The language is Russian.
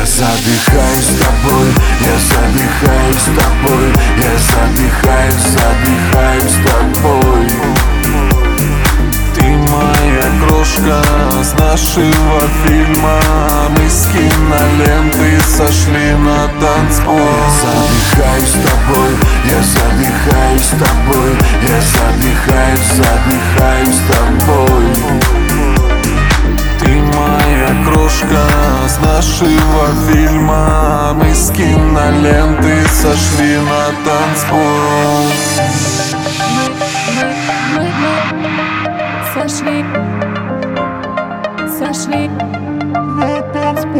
Я задыхаюсь с тобой, я задыхаюсь с тобой, я задыхаюсь с тобой. Ты моя крошка с нашего фильма, мы с киноленты сошли на танцпол. Я задыхаюсь с тобой, я задыхаюсь с тобой, я задыхаюсь с тобой. Ты моя крошка с нашего фильма, мы с киноленты сошли на танцпол. Сошли на танцпол.